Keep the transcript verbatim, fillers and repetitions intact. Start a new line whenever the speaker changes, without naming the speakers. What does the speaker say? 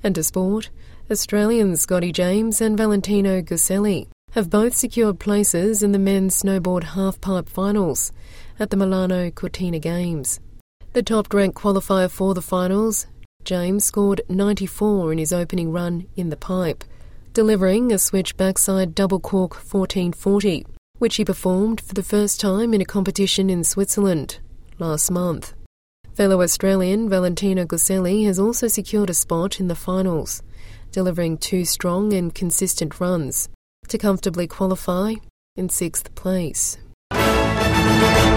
And to sport, Australians Scotty James and Valentino Guselli have both secured places in the men's snowboard halfpipe finals at the Milano Cortina Games. The top-ranked qualifier for the finals, James scored ninety-four in his opening run in the pipe, delivering a switch backside double cork fourteen forty, which he performed for the first time in a competition in Switzerland last month. Fellow Australian Valentino Guselli has also secured a spot in the finals, delivering two strong and consistent runs to comfortably qualify in sixth place.